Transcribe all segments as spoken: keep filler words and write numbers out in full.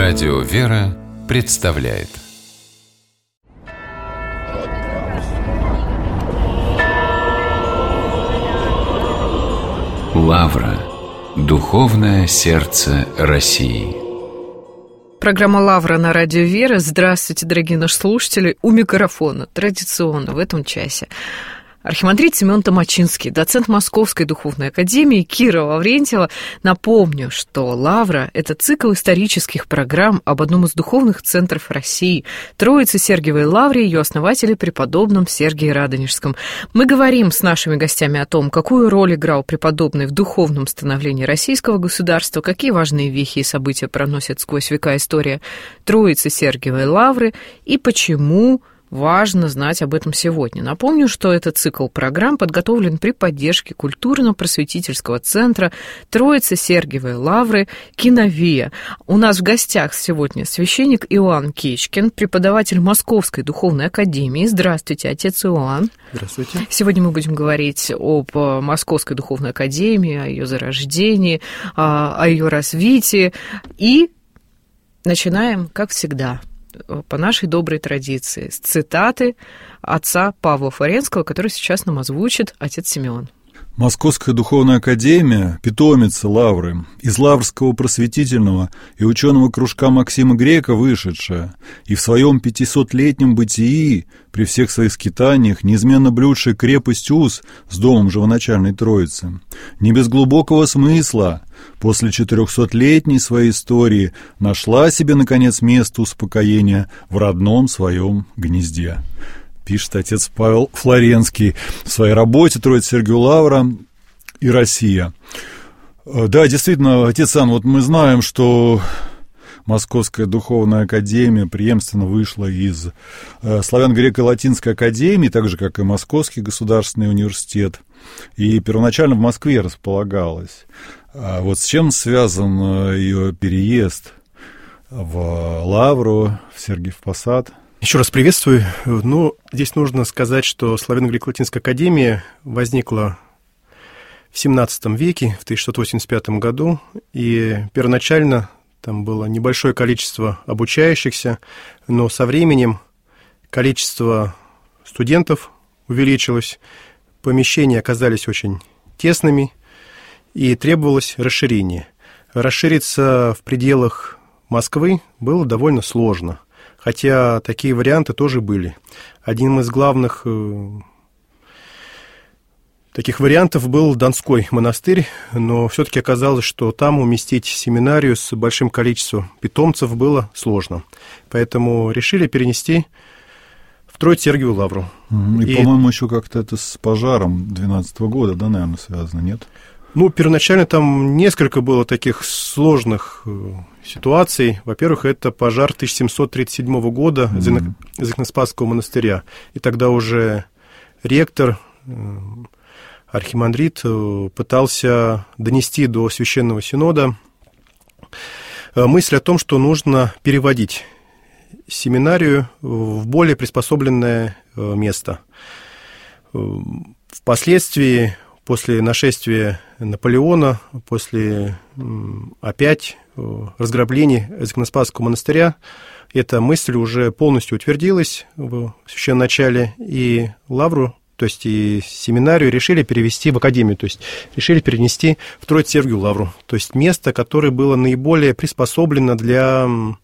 Радио «Вера» представляет. Лавра. Духовное сердце России. Программа «Лавра» на Радио «Вера». Здравствуйте, дорогие наши слушатели. У микрофона традиционно в этом часе архимандрит Семен Томачинский, доцент Московской духовной академии, Кира Лаврентьева. Напомню, что «Лавра» — это цикл исторических программ об одном из духовных центров России — Троице-Сергиевой Лавре, ее основателе преподобном Сергии Радонежском. Мы говорим с нашими гостями о том, какую роль играл преподобный в духовном становлении российского государства, какие важные вехи и события проносят сквозь века история Троице-Сергиевой Лавры и почему важно знать об этом сегодня. Напомню, что этот цикл программ подготовлен при поддержке культурно-просветительского центра Троице-Сергиевой Лавры «Киновия». У нас в гостях сегодня священник Иоанн Кечкин, преподаватель Московской духовной академии. Здравствуйте, отец Иоанн. Здравствуйте. Сегодня мы будем говорить об Московской духовной академии, о ее зарождении, о ее развитии. И начинаем, как всегда, по нашей доброй традиции, с цитаты отца Павла Флоренского, который сейчас нам озвучит отец Симеон. Московская духовная академия, питомица Лавры, из Лаврского просветительного и ученого кружка Максима Грека вышедшая, и в своем пятисотлетнем бытии, при всех своих скитаниях, неизменно блюдшая крепость уз с домом живоначальной Троицы, не без глубокого смысла, после четырехсотлетней своей истории, нашла себе, наконец, место успокоения в родном своем гнезде. Пишет отец Павел Флоренский в своей работе «Троице-Сергиевая Лавра и Россия». Да, действительно, отец Ан, вот мы знаем, что Московская духовная академия преемственно вышла из славяно-греко-латинской академии, так же, как и Московский государственный университет, и первоначально в Москве располагалась. А вот с чем связан ее переезд в Лавру, в Сергиев Посад? Еще раз приветствую. Ну, здесь нужно сказать, что Славяно-Греко-Латинская академия возникла в семнадцатом веке, в тысяча шестьсот восемьдесят пятом году, и первоначально там было небольшое количество обучающихся, но со временем количество студентов увеличилось, помещения оказались очень тесными, и требовалось расширение. Расшириться в пределах Москвы было довольно сложно. Хотя такие варианты тоже были. Одним из главных э, таких вариантов был Донской монастырь, но все-таки оказалось, что там уместить семинарию с большим количеством питомцев было сложно. Поэтому решили перенести в Троице-Сергиевую Лавру. И, И, по-моему, еще как-то это с пожаром двенадцатого года, да, наверное, связано, нет? Ну, первоначально там несколько было таких сложных ситуаций. Во-первых, это пожар тысяча семьсот тридцать седьмого года mm-hmm. Зыкноспасского монастыря. И тогда уже ректор, архимандрит, пытался донести до Священного Синода мысль о том, что нужно переводить семинарию в более приспособленное место. Впоследствии, после нашествия Наполеона, после опять разграблений Зыкноспасского монастыря, эта мысль уже полностью утвердилась в священноначале, и Лавру, то есть и семинарию, решили перевести в академию, то есть решили перенести в Троице-Сергиевую Лавру, то есть место, которое было наиболее приспособлено для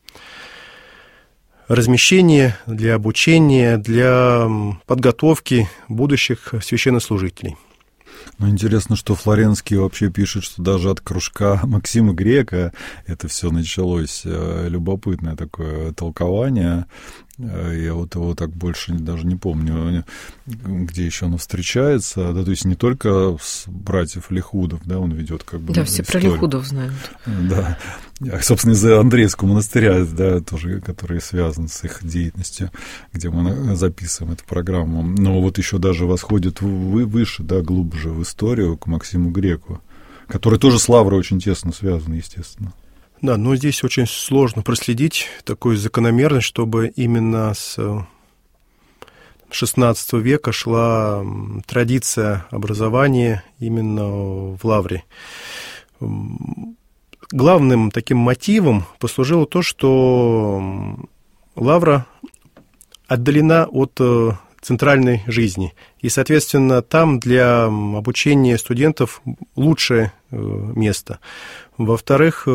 размещения, для обучения, для подготовки будущих священнослужителей. Ну, интересно, что Флоренский вообще пишет, что даже от кружка Максима Грека это все началось. Любопытное такое толкование. Я вот его так больше даже не помню, где еще оно встречается. Да, то есть не только с братьев Лихудов, да, он ведет как бы. Да, все историю. про Лихудов знают. Да. Собственно, из-за Андреевского монастыря, да, тоже, который связан с их деятельностью, где мы записываем эту программу. Но вот еще даже восходит выше, да, глубже в историю к Максиму Греку, который тоже с Лаврой очень тесно связан, естественно. Да, но здесь очень сложно проследить такую закономерность, чтобы именно с шестнадцатого века шла традиция образования именно в Лавре. главным таким мотивом послужило то, что Лавра отдалена от центральной жизни. И, соответственно, там для обучения студентов лучшее место. Во-вторых,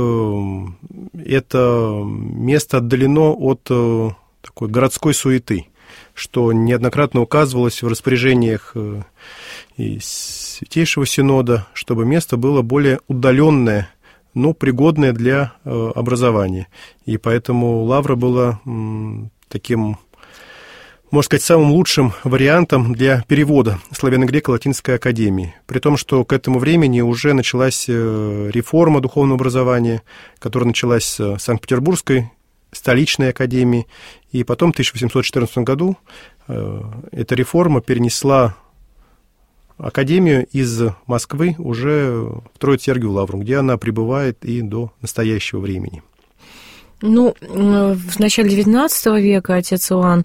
это место отдалено от такой городской суеты, что неоднократно указывалось в распоряжениях и Святейшего Синода, чтобы место было более удаленное, но пригодное для образования. И поэтому Лавра была таким, можно сказать, самым лучшим вариантом для перевода славяно-греко-латинской академии. При том, что к этому времени уже началась реформа духовного образования, которая началась с Санкт-Петербургской столичной академии. И потом в тысяча восемьсот четырнадцатом году эта реформа перенесла академию из Москвы уже в Троице-Сергиеву Лавру, где она пребывает и до настоящего времени. Ну, в начале девятнадцатого века отец Иоанн,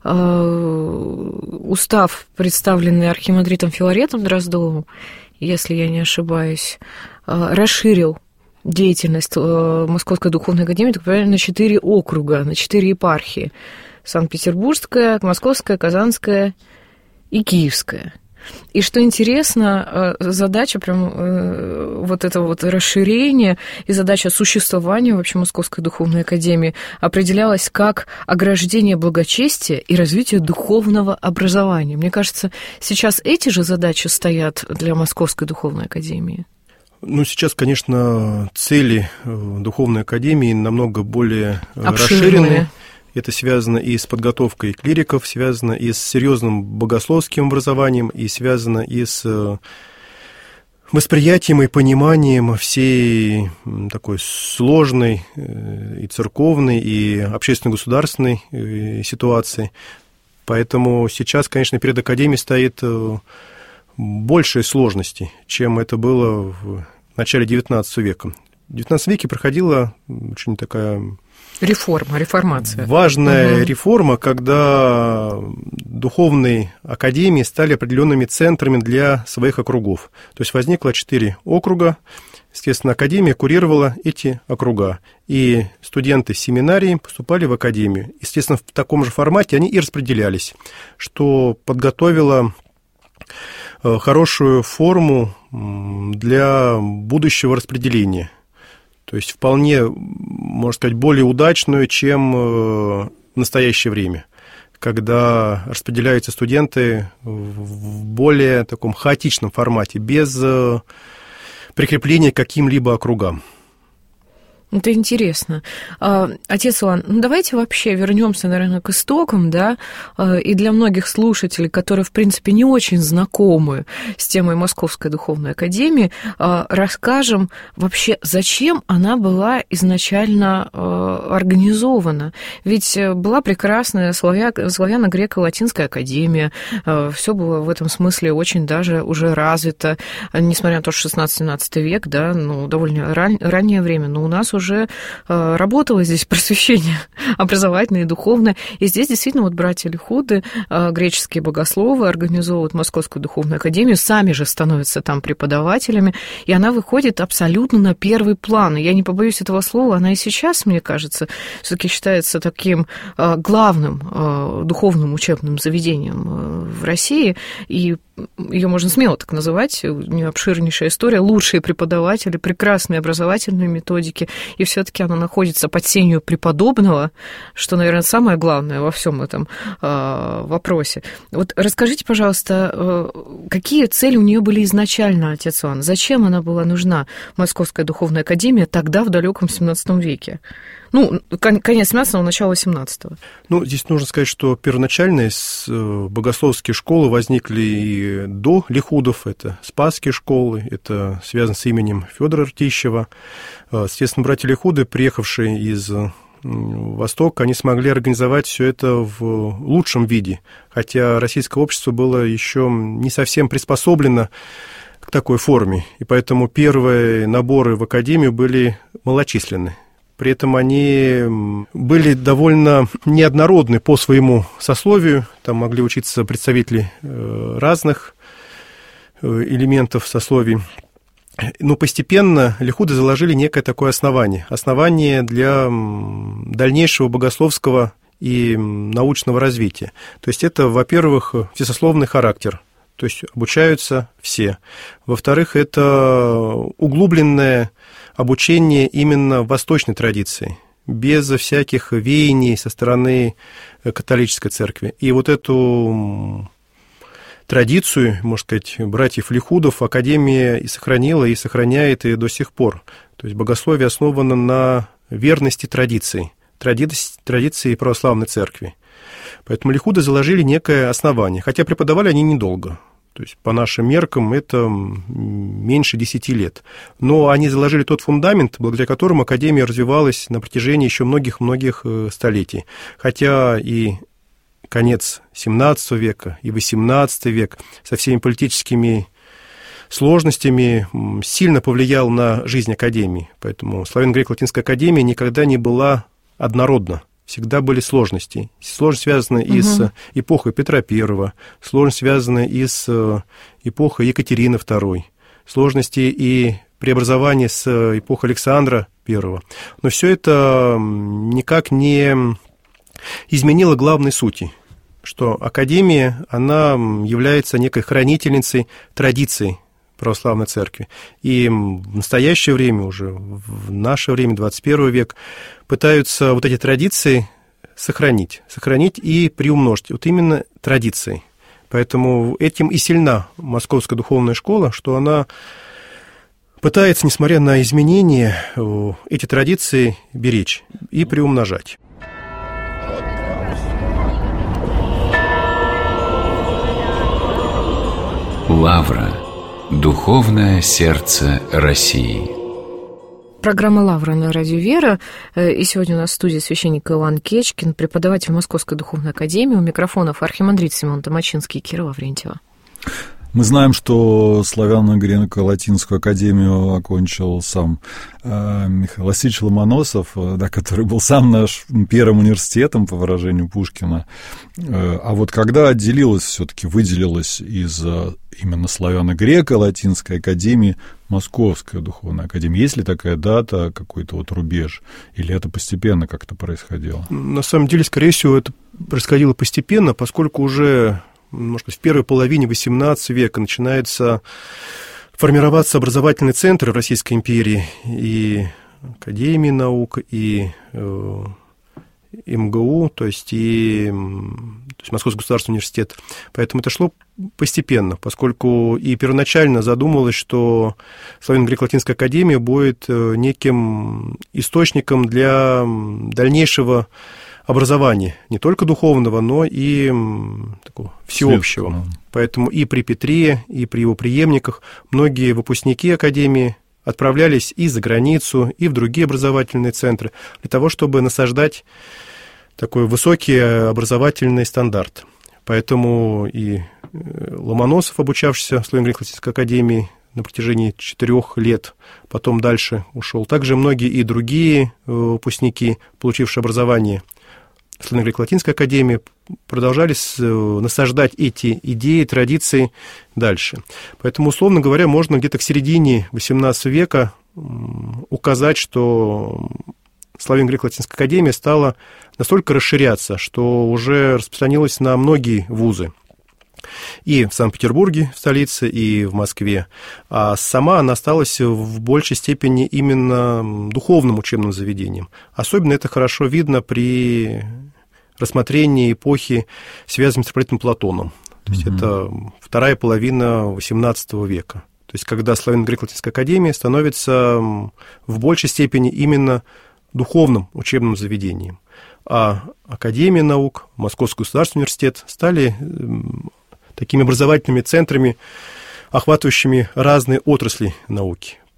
устав, представленный архимандритом Филаретом Дроздовым, если я не ошибаюсь, расширил деятельность Московской духовной академии, так правильно, на четыре округа, на четыре епархии: Санкт-Петербургская, Московская, Казанская и Киевская. И что интересно, задача прям вот этого вот расширения и задача существования вообще Московской духовной академии определялась как ограждение благочестия и развитие духовного образования. Мне кажется, сейчас эти же задачи стоят для Московской духовной академии. Ну, сейчас, конечно, цели духовной академии намного более обширные. Расширены. Это связано и с подготовкой клириков, связано и с серьезным богословским образованием, и связано и с восприятием и пониманием всей такой сложной и церковной, и общественно-государственной ситуации. Поэтому сейчас, конечно, перед академией стоит большие сложности, чем это было в начале девятнадцатого века. В девятнадцатом веке проходила очень такая... Реформа, реформация. Важная угу. реформа, когда духовные академии стали определенными центрами для своих округов. То есть возникло четыре округа. Естественно, академия курировала эти округа. И студенты семинарии поступали в академию. Естественно, в таком же формате они и распределялись, что подготовило хорошую форму для будущего распределения. То есть вполне, можно сказать, более удачную, чем в настоящее время, когда распределяются студенты в более таком хаотичном формате, без прикрепления к каким-либо округам. Это интересно. Отец Иоанн, ну давайте вообще вернемся, наверное, к истокам, да, и для многих слушателей, которые, в принципе, не очень знакомы с темой Московской духовной академии, расскажем вообще, зачем она была изначально организована. Ведь была прекрасная славяно-греко-латинская академия, все было в этом смысле очень даже уже развито, несмотря на то, что шестнадцатый-семнадцатый век, да, ну, довольно ран- раннее время, но у нас уже работало здесь просвещение образовательное и духовное. И здесь действительно вот братья Лихуды, греческие богословы, организовывают Московскую духовную академию, сами же становятся там преподавателями, и она выходит абсолютно на первый план. И я не побоюсь этого слова, она и сейчас, мне кажется, все-таки считается таким главным духовным учебным заведением в России, и ее можно смело так называть, у нее обширнейшая история, лучшие преподаватели, прекрасные образовательные методики, и все-таки она находится под сенью преподобного, что, наверное, самое главное во всем этом э, вопросе. Вот расскажите, пожалуйста, э, какие цели у нее были изначально, отец Иоанн? Зачем она была нужна, Московская духовная академия, тогда, в далеком семнадцатом веке? Ну, конец семнадцатого, начало восемнадцатого. Ну, здесь нужно сказать, что первоначально богословские школы возникли и до Лихудов. Это Спасские школы, это связано с именем Федора Ртищева. Естественно, братья Лихуды, приехавшие из Востока, они смогли организовать все это в лучшем виде, хотя российское общество было еще не совсем приспособлено к такой форме, и поэтому первые наборы в академию были малочисленны. При этом они были довольно неоднородны по своему сословию. Там могли учиться представители разных элементов сословий. Но постепенно лихуды заложили некое такое основание. Основание для дальнейшего богословского и научного развития. То есть это, во-первых, всесословный характер. То есть обучаются все. Во-вторых, это углубленное обучение именно восточной традиции, без всяких веяний со стороны католической церкви. И вот эту традицию, можно сказать, братьев Лихудов Академия и сохранила, и сохраняет и до сих пор. То есть богословие основано на верности традиций, традиции, традиции православной церкви. Поэтому Лихуды заложили некое основание, хотя преподавали они недолго. То есть по нашим меркам это меньше десяти лет. Но они заложили тот фундамент, благодаря которому Академия развивалась на протяжении еще многих-многих столетий. Хотя и конец семнадцатого века, и восемнадцатый век со всеми политическими сложностями сильно повлиял на жизнь Академии. Поэтому Славяно-Греко-Латинская Академия никогда не была однородна. Всегда были сложности. Сложности связаны угу. и с эпохой Петра Первого, сложности связаны и с эпохой Екатерины Второй, сложности и преобразования с эпохой Александра Первого. Но все это никак не изменило главной сути, что Академия, она является некой хранительницей традиций православной церкви. И в настоящее время, уже в наше время, двадцать первый век, пытаются вот эти традиции сохранить, сохранить и приумножить. Вот именно традиции. Поэтому этим и сильна Московская духовная школа, что она пытается, несмотря на изменения, эти традиции беречь и приумножать. Лавра. Духовное сердце России. Программа «Лавра» на радио «Вера». И сегодня у нас в студии священник Иван Кечкин, преподаватель Московской духовной академии. У микрофонов архимандрит Симеон Томачинский и Кира Лаврентьева. Мы знаем, что Славяно-Греко-Латинскую академию окончил сам э, Михаил Васильевич Ломоносов, э, да, который был сам наш первым университетом, по выражению Пушкина. Э, а вот когда отделилась, все-таки выделилась из э, именно Славяно-Греко-Латинской академии Московская духовная академия, есть ли такая дата, какой-то вот рубеж, или это постепенно как-то происходило? На самом деле, скорее всего, это происходило постепенно, поскольку уже, может быть, в первой половине восемнадцатого века начинается формироваться образовательный центр Российской империи, и Академии наук, и э, МГУ, то есть и то есть Московский государственный университет. Поэтому это шло постепенно, поскольку и первоначально задумалось, что Славяно-Греко-Латинская академия будет неким источником для дальнейшего образования, не только духовного, но и такого всеобщего. Светского. Поэтому и при Петре, и при его преемниках многие выпускники академии отправлялись и за границу, и в другие образовательные центры для того, чтобы насаждать такой высокий образовательный стандарт. Поэтому и Ломоносов, обучавшийся в Славяно-Греко-Латинской академии на протяжении четырех лет, потом дальше ушел. Также многие и другие выпускники, получившие образование в Славяно-Греко-Латинской академии, продолжали насаждать эти идеи, традиции дальше. Поэтому, условно говоря, можно где-то к середине восемнадцатого века указать, что Славяно-Греко-Латинская академия стала настолько расширяться, что уже распространилась на многие вузы. И в Санкт-Петербурге, в столице, и в Москве. А сама она осталась в большей степени именно духовным учебным заведением. Особенно это хорошо видно при рассмотрении эпохи, связанной с митрополитом Платоном. То есть mm-hmm. это вторая половина восемнадцатого века. То есть когда Славяно-Греко-Латинская академия становится в большей степени именно духовным учебным заведением. А Академия наук, Московский государственный университет стали такими образовательными центрами, охватывающими разные отрасли науки.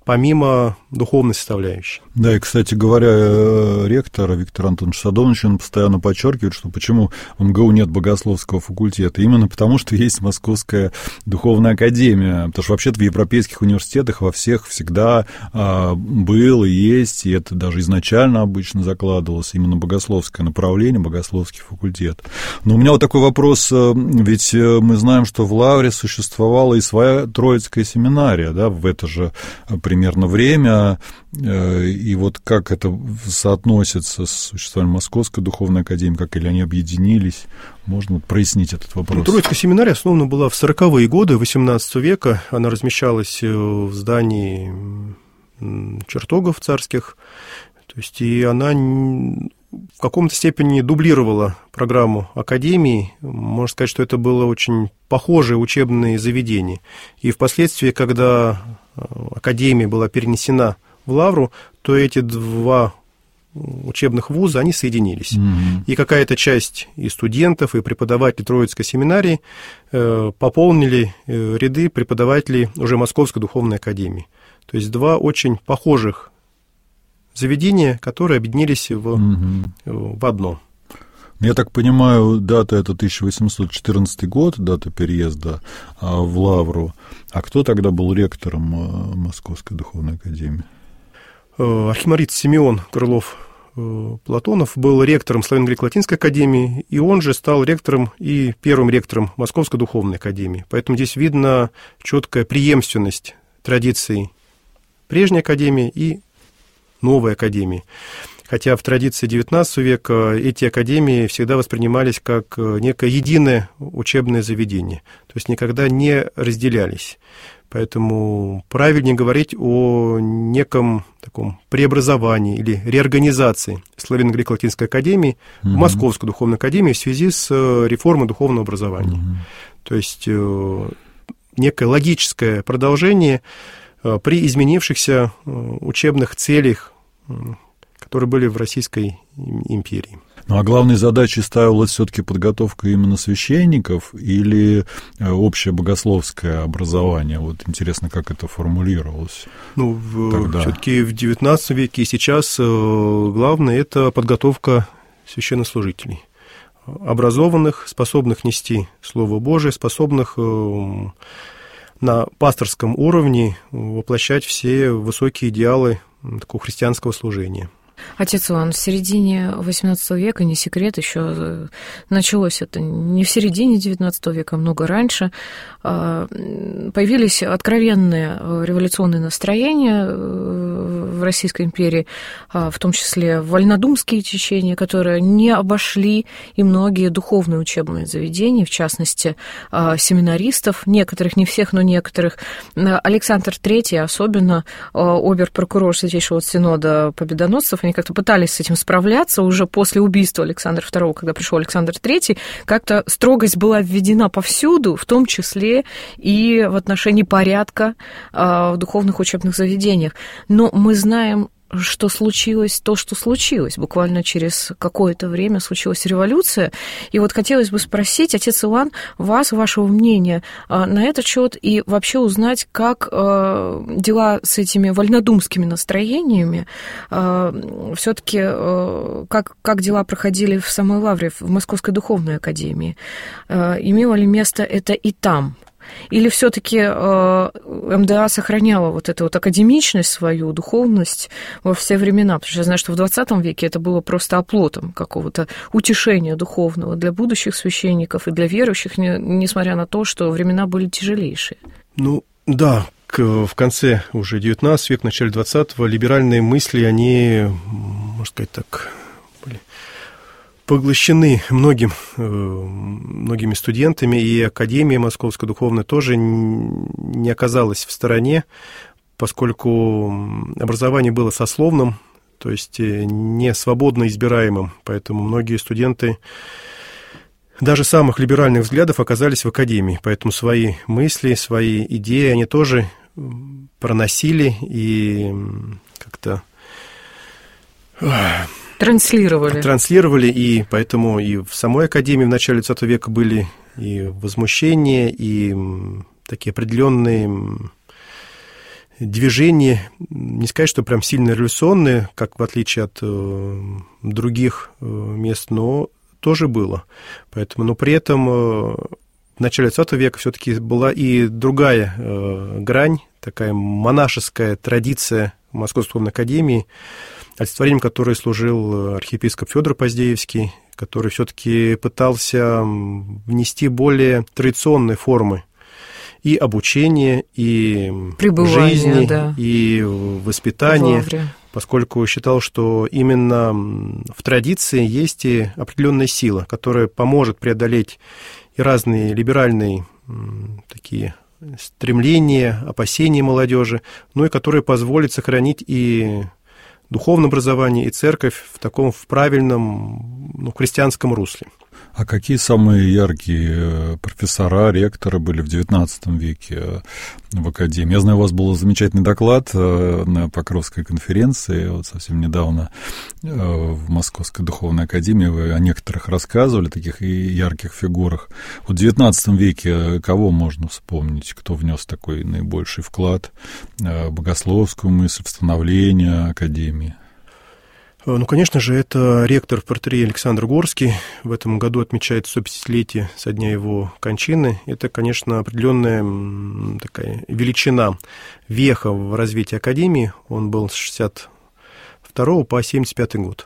помимо духовной составляющей. Да, и, кстати говоря, ректор Виктор Антонович Садовнович, он постоянно подчеркивает, что почему в эм гэ у нет богословского факультета. Именно потому, что есть Московская духовная академия. Потому что вообще-то в европейских университетах во всех всегда а, был и есть, и это даже изначально обычно закладывалось, именно богословское направление, богословский факультет. Но у меня вот такой вопрос, ведь мы знаем, что в Лавре существовала и своя Троицкая семинария, да, в это же примерно время, и вот как это соотносится с существованием Московской духовной академии, как или они объединились, можно прояснить этот вопрос? Троицкая семинария основана была в сороковые годы восемнадцатого века, она размещалась в здании чертогов царских, то есть и она в каком-то степени дублировала программу академии. Можно сказать, что это было очень похожее учебное заведение. И впоследствии, когда академия была перенесена в Лавру, то эти два учебных вуза, они соединились. Mm-hmm. И какая-то часть и студентов, и преподавателей Троицкой семинарии э, пополнили э, ряды преподавателей уже Московской духовной академии. То есть два очень похожих заведения, которые объединились в, mm-hmm. в одно. Я так понимаю, дата это тысяча восемьсот четырнадцатый год, дата переезда в Лавру. А кто тогда был ректором Московской духовной академии? Архимандрит Симеон Крылов-Платонов был ректором Славяно-Греко-Латинской академии, и он же стал ректором и первым ректором Московской духовной академии. Поэтому здесь видно четкая преемственность традиций прежней академии и новой академии. Хотя в традиции девятнадцатого века эти академии всегда воспринимались как некое единое учебное заведение, то есть никогда не разделялись. Поэтому правильнее говорить о неком таком преобразовании или реорганизации Славяно-Греко-Латинской академии mm-hmm. в Московскую духовную академию в связи с реформой духовного образования. Mm-hmm. То есть некое логическое продолжение при изменившихся учебных целях, которые были в Российской империи. Ну, а главной задачей ставилась все-таки подготовка именно священников или общее богословское образование? Вот интересно, как это формулировалось. Ну, все-таки в девятнадцатом веке и сейчас главное – это подготовка священнослужителей, образованных, способных нести Слово Божие, способных на пасторском уровне воплощать все высокие идеалы такого христианского служения. Отец Иван, в середине восемнадцатого века, не секрет, еще началось это не в середине девятнадцатого века, а много раньше, появились откровенные революционные настроения в Российской империи, в том числе вольнодумские течения, которые не обошли и многие духовные учебные заведения, в частности, семинаристов, некоторых, не всех, но некоторых. Александр Третий, особенно обер-прокурор Святейшего Синода Победоносцев, они как-то пытались с этим справляться уже после убийства Александра Второго, когда пришел Александр Третий, как-то строгость была введена повсюду, в том числе и в отношении порядка в духовных учебных заведениях. Но мы знаем, что случилось то, что случилось. Буквально через какое-то время случилась революция. И вот хотелось бы спросить, отец Иван, вас, вашего мнения на этот счет и вообще узнать, как дела с этими вольнодумскими настроениями, все-таки как, как дела проходили в самой Лавре, в Московской духовной академии. Имело ли место это и там? Или все-таки эм дэ а сохраняла вот эту вот академичность свою, духовность во все времена? Потому что я знаю, что в двадцатом веке это было просто оплотом какого-то утешения духовного для будущих священников и для верующих, несмотря на то, что времена были тяжелейшие. Ну, да, в конце уже девятнадцатого века, в начале двадцатого либеральные мысли, они, можно сказать так, были поглощены многим, многими студентами, и Академия Московская духовная тоже не оказалась в стороне, поскольку образование было сословным, то есть не свободно избираемым, поэтому многие студенты даже самых либеральных взглядов оказались в Академии, поэтому свои мысли, свои идеи они тоже проносили и как-то Транслировали. Транслировали, и поэтому и в самой Академии в начале двадцатого века были и возмущения, и такие определенные движение, не сказать, что прям сильно революционное, как в отличие от э, других э, мест, но тоже было. Поэтому, но при этом э, в начале двадцатого века все-таки была и другая э, грань, такая монашеская традиция Московской духовной академии, олицетворением которой служил архиепископ Федор Поздеевский, который все-таки пытался внести более традиционные формы и обучения, и пребывание, жизни, да, и воспитания, поскольку считал, что именно в традиции есть и определенная сила, которая поможет преодолеть и разные либеральные такие стремления, опасения молодежи, ну и которая позволит сохранить и духовное образование, и церковь в таком в правильном, ну, христианском русле. А какие самые яркие профессора, ректоры были в девятнадцатом веке в Академии? Я знаю, у вас был замечательный доклад на Покровской конференции, вот совсем недавно в Московской духовной академии. Вы о некоторых рассказывали, таких и ярких фигурах. Вот в девятнадцатом веке кого можно вспомнить, кто внес такой наибольший вклад в богословскую мысль, в становление Академии? Ну, конечно же, это ректор протоиерей Александр Горский. В этом году отмечается сто пятидесятилетие со дня его кончины. Это, конечно, определенная такая величина, веха в развитии Академии. Он был с шестьдесят второго по семьдесят пятый год.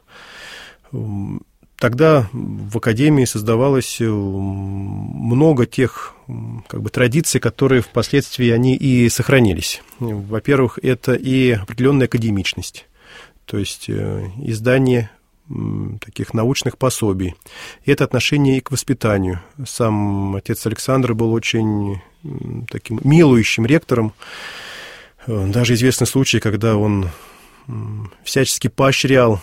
Тогда в Академии создавалось много тех как бы традиций, которые впоследствии они и сохранились. Во-первых, это и определенная академичность. То есть издание таких научных пособий. И это отношение и к воспитанию. Сам отец Александр был очень таким милующим ректором. Даже известны случаи, когда он всячески поощрял,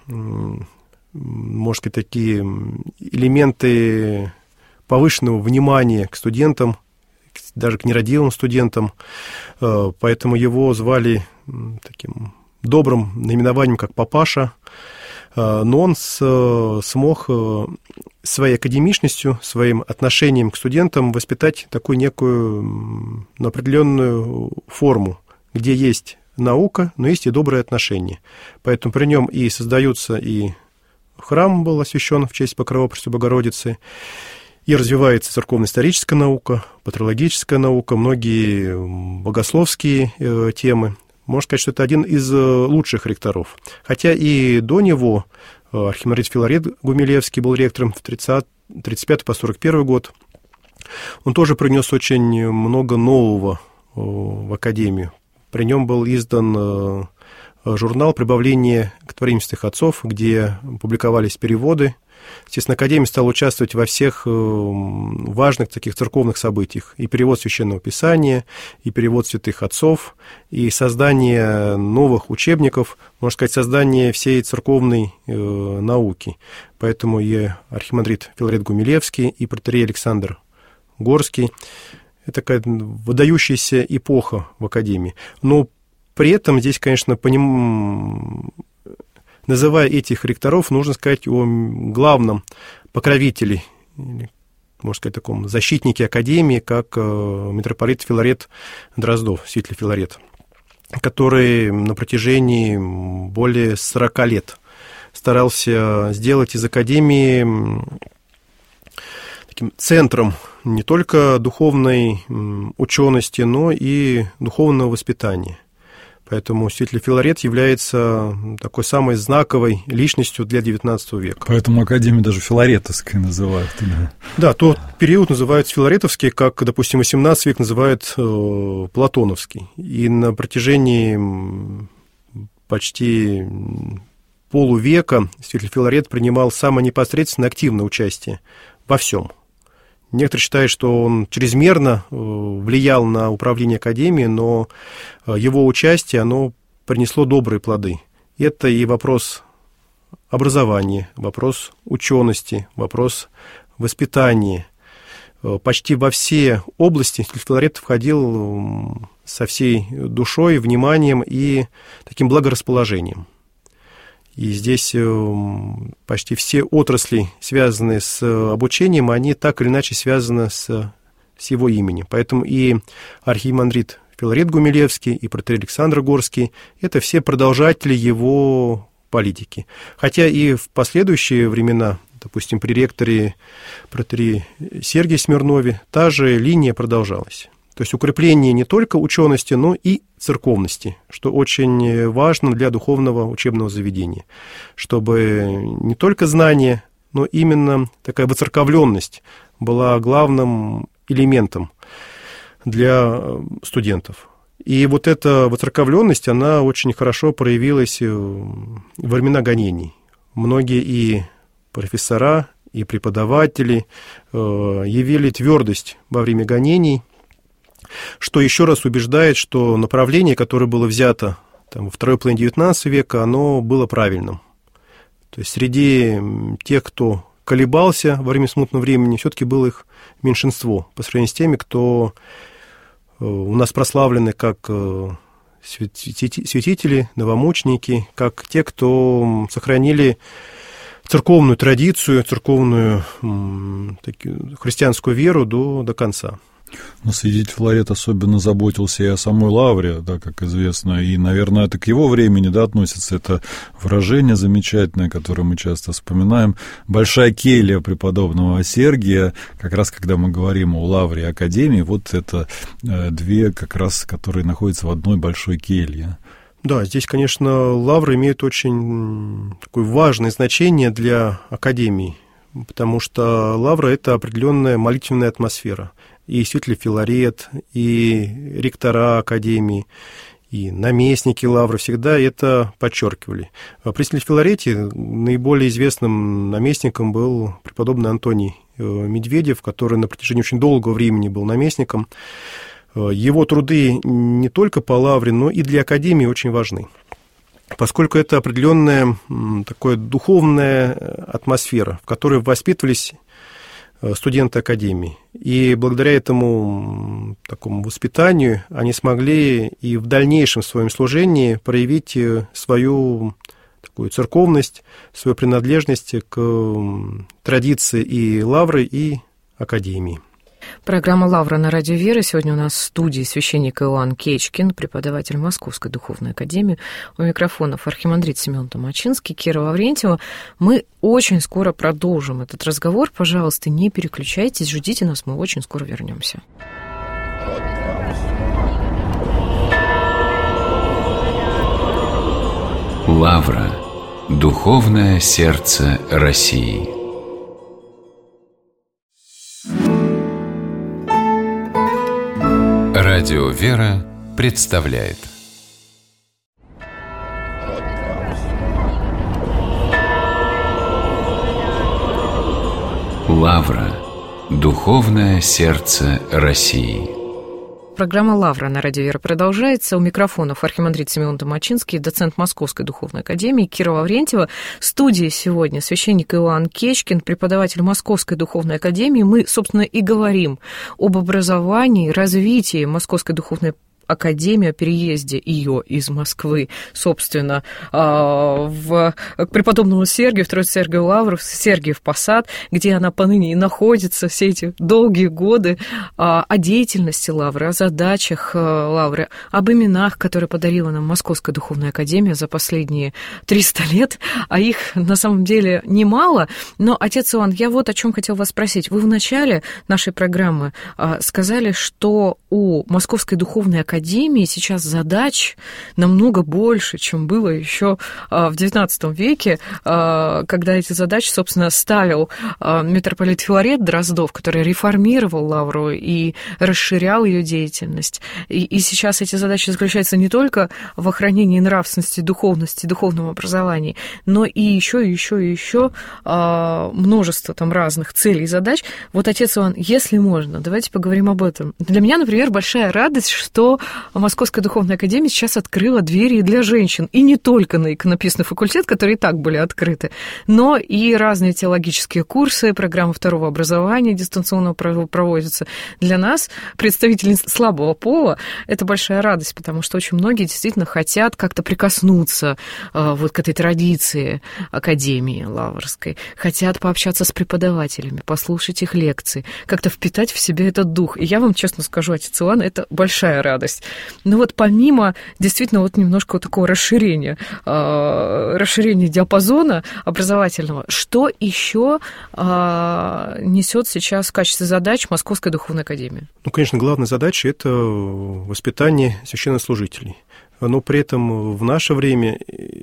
может быть, такие элементы повышенного внимания к студентам, даже к нерадивым студентам. Поэтому его звали таким добрым наименованием, как папаша, но он с, смог своей академичностью, своим отношением к студентам воспитать такую некую определенную форму, где есть наука, но есть и добрые отношения. Поэтому при нем и создаются, и храм был освящен в честь Покрова Пресвятой Богородицы, и развивается церковно-историческая наука, патрологическая наука, многие богословские э, темы. Можно сказать, что это один из лучших ректоров. Хотя и до него архимандрит Филарет Гумилевский был ректором в тридцать пятый по сорок первый год. Он тоже принес очень много нового в Академию. При нем был издан журнал «Прибавление к творениям святых отцов», где публиковались переводы. Естественно, Академия стала участвовать во всех важных таких церковных событиях. И перевод Священного Писания, и перевод святых отцов, и создание новых учебников, можно сказать, создание всей церковной э, науки. Поэтому и архимандрит Филарет Гумилевский, и протоиерей Александр Горский – это такая выдающаяся эпоха в Академии. Но при этом здесь, конечно, поним... называя этих ректоров, нужно сказать о главном покровителе, или, можно сказать, таком защитнике Академии, как митрополит Филарет Дроздов, святитель Филарет, который на протяжении более сорока лет старался сделать из Академии таким центром не только духовной учености, но и духовного воспитания. Поэтому святитель Филарет является такой самой знаковой личностью для девятнадцатого века. Поэтому Академию даже филаретовской называют. Да, да, тот период называют филаретовский, как, допустим, восемнадцатый век называют э, платоновский. И на протяжении почти полувека святитель Филарет принимал самое непосредственное активное участие во всем. Некоторые считают, что он чрезмерно влиял на управление Академией, но его участие, оно принесло добрые плоды. Это и вопрос образования, вопрос учености, вопрос воспитания. Почти во все области святитель Филарет входил со всей душой, вниманием и таким благорасположением. И здесь почти все отрасли, связанные с обучением, они так или иначе связаны с, с его именем. Поэтому и архиимандрит Филарет Гумилевский, и протоиерей Александр Горский. Это все продолжатели его политики. Хотя и в последующие времена, допустим, при ректоре протоиерее Сергии Смирнове, та же линия продолжалась. То есть укрепление не только учености, но и церковности, что очень важно для духовного учебного заведения, чтобы не только знание, но именно такая воцерковленность была главным элементом для студентов. И вот эта воцерковленность, она очень хорошо проявилась во времена Многие и профессора, и преподаватели явили твердость во время гонений, что еще раз убеждает, что направление, которое было взято там, во второй половине девятнадцатого века, оно было правильным. То есть среди тех, кто колебался во время смутного времени, все-таки было их меньшинство по сравнению с теми, кто у нас прославлены как святители, новомученики, как те, кто сохранили церковную традицию, церковную такую, христианскую веру до, до конца. Но святитель Филарет особенно заботился и о самой лавре, да, как известно, и, наверное, это к его времени, да, относится это выражение замечательное, которое мы часто вспоминаем, большая келья преподобного Сергия, как раз когда мы говорим о лавре и академии, вот это две как раз, которые находятся в одной большой келье. Да, здесь, конечно, лавры имеют очень такое важное значение для академии, потому что лавра – это определенная молитвенная атмосфера. И святитель Филарет, и ректора академии, и наместники лавры всегда это подчеркивали. При святителе Филарете наиболее известным наместником был преподобный Антоний Медведев, который на протяжении очень долгого времени был наместником. Его труды не только по лавре, но и для академии очень важны, поскольку это определенная такая духовная атмосфера, в которой воспитывались студенты академии. И благодаря этому такому воспитанию они смогли и в дальнейшем в своем служении проявить свою такую церковность, свою принадлежность к традиции и лавры, и академии. Программа «Лавра» на радио «Вера». Сегодня у нас в студии священник Иоанн Кечкин, преподаватель Московской духовной академии. У микрофонов архимандрит Семен Томачинский, Кира Лаврентьева. Мы очень скоро продолжим этот разговор. Пожалуйста, не переключайтесь, ждите нас, мы очень скоро вернемся. Лавра. Духовное сердце России. Радио «Вера» представляет Лавра. Духовное сердце России. Программа «Лавра» на радио «Вера» продолжается. У микрофонов архимандрит Семен Томачинский, доцент Московской духовной академии, Кира Лаврентьева. В студии сегодня священник Иоанн Кечкин, преподаватель Московской духовной академии. Мы, собственно, и говорим об образовании, развитии Московской духовной академии, о переезде ее из Москвы, собственно, в, к преподобному Сергию, в Троице Сергию Лавру, в Сергиев Посад, где она поныне и находится все эти долгие годы, о деятельности Лавры, о задачах Лавры, об именах, которые подарила нам Московская духовная академия за последние триста лет, а их на самом деле немало. Но, отец Иоанн, я вот о чем хотел вас спросить. Вы в начале нашей программы сказали, что у Московской духовной академии Академии сейчас задач намного больше, чем было еще в девятнадцатом веке, когда эти задачи, собственно, ставил митрополит Филарет Дроздов, который реформировал Лавру и расширял ее деятельность. И, и сейчас эти задачи заключаются не только в охранении нравственности, духовности, духовном образовании, но и еще, и еще, и еще множество там разных целей и задач. Вот, отец Иоанн, если можно, давайте поговорим об этом. Для меня, например, большая радость, что Московская духовная академия сейчас открыла двери для женщин. И не только на иконописный факультет, которые и так были открыты, но и разные теологические курсы, программы второго образования дистанционно проводятся. Для нас, представителей слабого пола, это большая радость, потому что очень многие действительно хотят как-то прикоснуться вот к этой традиции академии Лаврской, хотят пообщаться с преподавателями, послушать их лекции, как-то впитать в себя этот дух. И я вам честно скажу, отец Иоанн, это большая радость. есть, ну вот помимо действительно вот немножко вот такого расширения, э, расширения диапазона образовательного, что еще э, несет сейчас в качестве задач Московская духовная академия? Ну, конечно, главная задача – это воспитание священнослужителей. Но при этом в наше время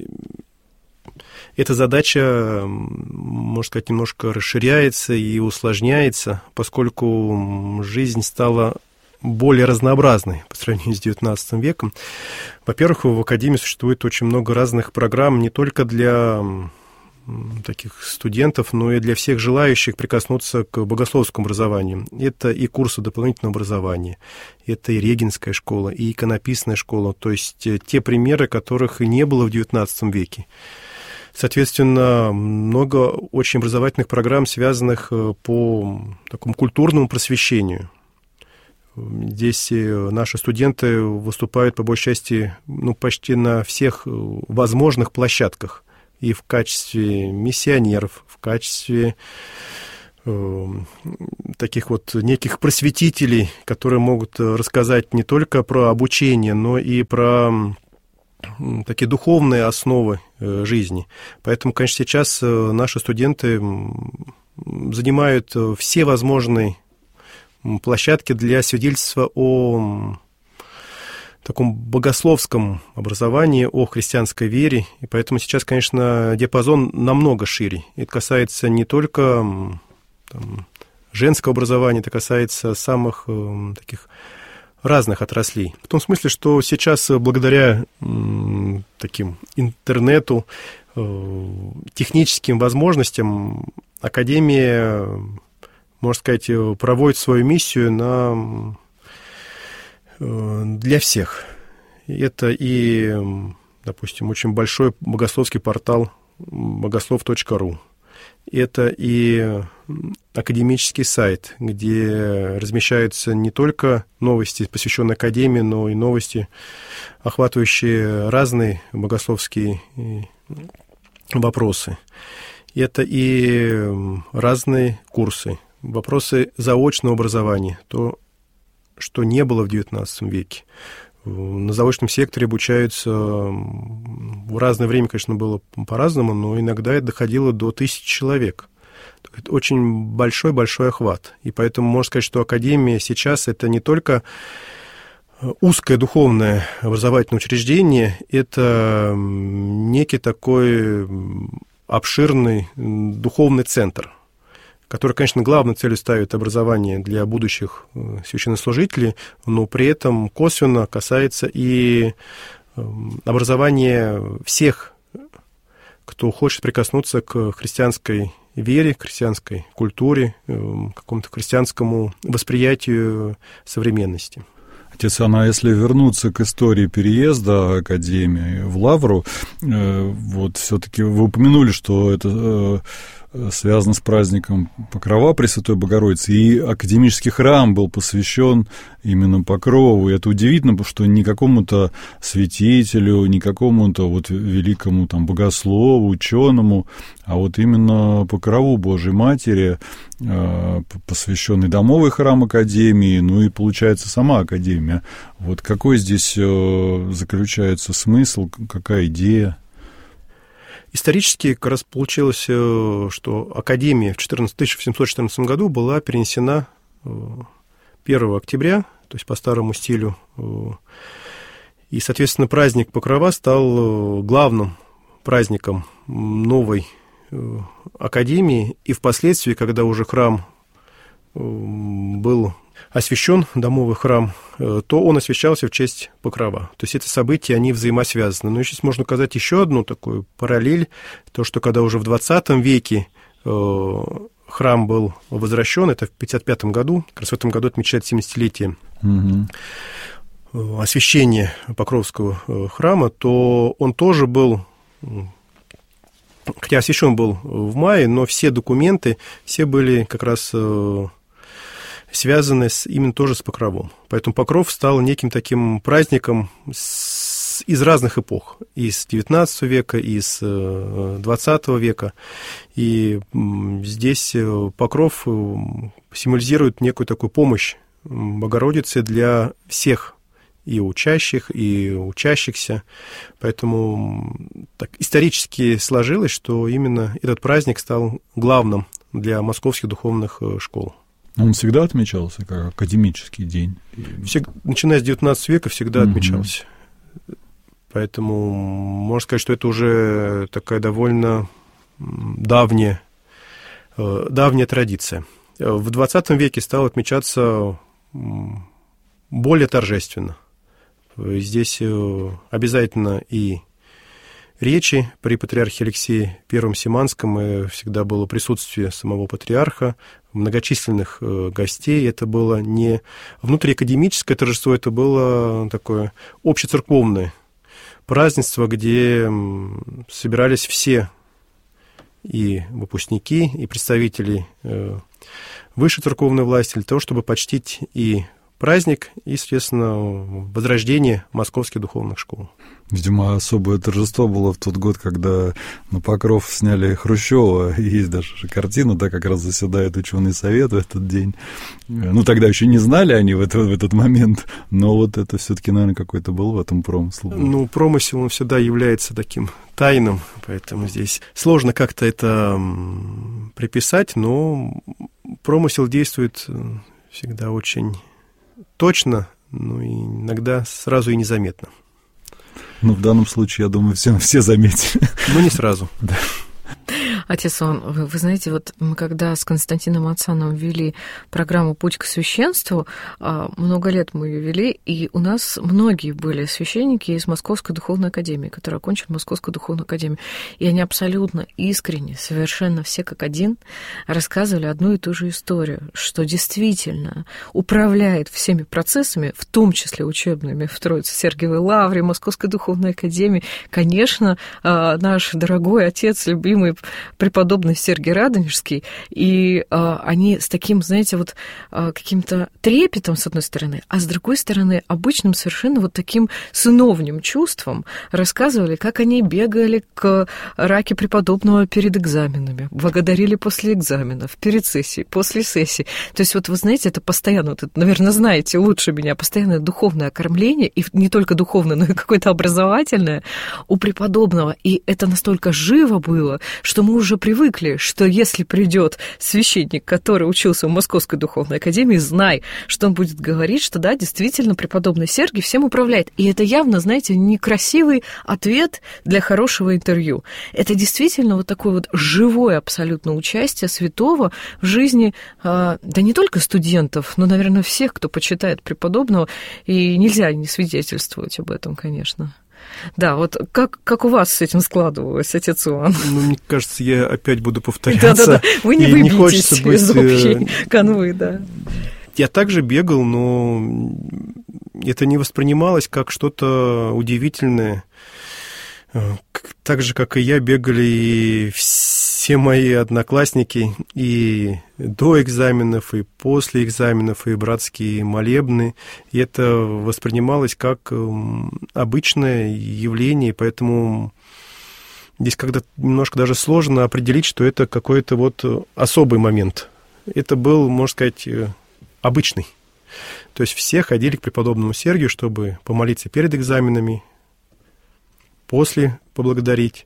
эта задача, можно сказать, немножко расширяется и усложняется, поскольку жизнь стала более разнообразной по сравнению с девятнадцатым веком. Во-первых, в Академии существует очень много разных программ не только для таких студентов, но и для всех желающих прикоснуться к богословскому образованию. Это и курсы дополнительного образования, это и регенская школа, и иконописная школа, то есть те примеры, которых и не было в девятнадцатом веке. Соответственно, много очень образовательных программ, связанных по такому культурному просвещению. Здесь наши студенты выступают, по большей части, ну, почти на всех возможных площадках. И в качестве миссионеров, в качестве э, таких вот неких просветителей, которые могут рассказать не только про обучение, но и про такие духовные основы жизни. Поэтому, конечно, сейчас наши студенты занимают все возможные площадки для свидетельства о таком богословском образовании, о христианской вере, и поэтому сейчас, конечно, диапазон намного шире. Это касается не только там, женского образования, это касается самых э, таких разных отраслей. В том смысле, что сейчас благодаря э, таким интернету, э, техническим возможностям Академия, можно сказать, проводит свою миссию на... для всех. Это и, допустим, очень большой богословский портал богослов точка ру. Это и академический сайт, где размещаются не только новости, посвященные Академии, но и новости, охватывающие разные богословские вопросы. Это и разные курсы, вопросы заочного образования, то, что не было в девятнадцатом веке. На заочном секторе обучаются в разное время, конечно, было по-разному, но иногда это доходило до тысячи человек. Это очень большой-большой охват. И поэтому можно сказать, что Академия сейчас это не только узкое духовное образовательное учреждение, это некий такой обширный духовный центр, который, конечно, главной целью ставит образование для будущих священнослужителей, но при этом косвенно касается и образования всех, кто хочет прикоснуться к христианской вере, к христианской культуре, к какому-то христианскому восприятию современности. Отец Иоанн, а если вернуться к истории переезда Академии в Лавру, вот все-таки вы упомянули, что это связано с праздником Покрова Пресвятой Богородицы, и академический храм был посвящен именно Покрову. И это удивительно, потому что не какому-то святителю, не какому-то вот великому там богослову, ученому, а вот именно Покрову Божией Матери, посвященный домовый храм Академии, ну и, получается, сама Академия. Вот какой здесь заключается смысл, какая идея? Исторически как раз получилось, что Академия в тысяча восемьсот четырнадцатом году была перенесена первого октября, то есть по старому стилю, и, соответственно, праздник Покрова стал главным праздником новой Академии, и впоследствии, когда уже храм был освящен, домовый храм, то он освящался в честь Покрова. То есть эти события, они взаимосвязаны. Но сейчас можно указать еще одну такую параллель, то, что когда уже в двадцатом веке храм был возвращен, это в пятьдесят пятом году, как раз в этом году отмечает семидесятилетие угу. освящения Покровского храма, то он тоже был... Хотя освящен был в мае, но все документы, все были как раз связаны с, именно тоже с Покровом. Поэтому Покров стал неким таким праздником с, из разных эпох. Из девятнадцатого века, из двадцатого века. И здесь Покров символизирует некую такую помощь Богородицы для всех и у учащих, и у учащихся. Поэтому так исторически сложилось, что именно этот праздник стал главным для московских духовных школ. Он всегда отмечался как академический день? Всег... Начиная с девятнадцатого века всегда угу. отмечался. Поэтому можно сказать, что это уже такая довольно давняя, давняя традиция. В двадцатом веке стал отмечаться более торжественно. Здесь обязательно и речи при патриархе Алексее Первом Симанском, и всегда было присутствие самого патриарха, многочисленных гостей. Это было не внутриакадемическое торжество, это было такое общецерковное празднество, где собирались все и выпускники, и представители высшей церковной власти для того, чтобы почтить и праздник, и, естественно, возрождение московских духовных школ. Видимо, особое торжество было в тот год, когда на покров сняли Хрущева. Есть даже картина, да, как раз заседает ученый совет в этот день. Ну, тогда еще не знали они в этот, в этот момент, но вот это все-таки, наверное, какой-то был в этом промысл. Ну, промысел, он всегда является таким тайным, поэтому здесь сложно как-то это приписать, но промысел действует всегда очень точно, но иногда сразу и незаметно. Ну, в данном случае, я думаю, все, все заметили. Ну, не сразу. Да. Отец Иоанн, вы, вы знаете, вот мы когда с Константином Ацановым вели программу «Путь к священству», много лет мы ее вели, и у нас многие были священники из Московской духовной академии, которые окончили Московскую духовную академию, и они абсолютно искренне, совершенно все как один, рассказывали одну и ту же историю, что действительно управляет всеми процессами, в том числе учебными в Троице-Сергиевой Лавре, Московской духовной академии, конечно, наш дорогой отец, любимый преподобный Сергий Радонежский, и а, они с таким, знаете, вот а, каким-то трепетом, с одной стороны, а с другой стороны, обычным совершенно вот таким сыновним чувством рассказывали, как они бегали к раке преподобного перед экзаменами, благодарили после экзаменов, перед сессией, после сессии. То есть вот вы знаете, это постоянно, вот это, наверное, знаете лучше меня, постоянное духовное окормление, и не только духовное, но и какое-то образовательное у преподобного. И это настолько живо было, что мы уже привыкли, что если придет священник, который учился в Московской духовной академии, знай, что он будет говорить, что да, действительно, преподобный Сергий всем управляет. И это явно, знаете, некрасивый ответ для хорошего интервью. Это действительно вот такое вот живое абсолютно участие святого в жизни, да не только студентов, но, наверное, всех, кто почитает преподобного, и нельзя не свидетельствовать об этом, конечно. Да, вот как, как у вас с этим складывалось, отец Иоанн? Ну, мне кажется, я опять буду повторяться. Да-да-да, вы не выбьетесь из общей канвы, да. Я также бегал, но это не воспринималось как что-то удивительное. Так же, как и я, бегали и все мои одноклассники и до экзаменов, и после экзаменов, и братские молебны. И это воспринималось как обычное явление, поэтому здесь когда немножко даже сложно определить, что это какой-то вот особый момент. Это был, можно сказать, обычный. То есть все ходили к преподобному Сергию, чтобы помолиться перед экзаменами, после поблагодарить.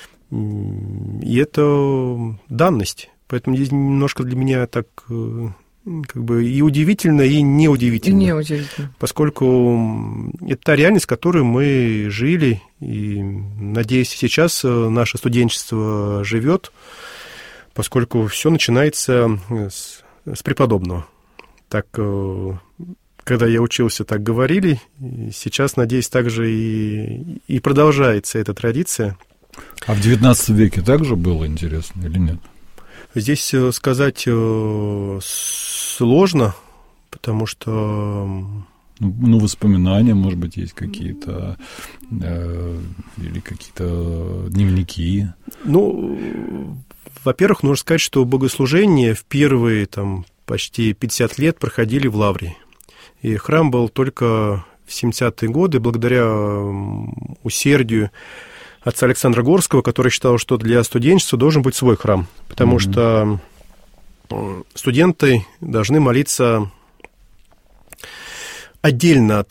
И это данность. Поэтому здесь немножко для меня так как бы и удивительно, и неудивительно. И неудивительно. Поскольку это та реальность, в которой мы жили, и, надеюсь, сейчас наше студенчество живет, поскольку все начинается с, с преподобного. Так, когда я учился, так говорили. Сейчас, надеюсь, также и, и продолжается эта традиция. А в девятнадцатом веке также было интересно или нет? Здесь сказать сложно, потому что... Ну, воспоминания, может быть, есть какие-то, э, или какие-то дневники. Ну, во-первых, нужно сказать, что богослужения в первые там, почти пятьдесят лет проходили в Лавре. И храм был только в семидесятые годы, благодаря усердию отца Александра Горского, который считал, что для студенчества должен быть свой храм, потому mm-hmm. что студенты должны молиться отдельно от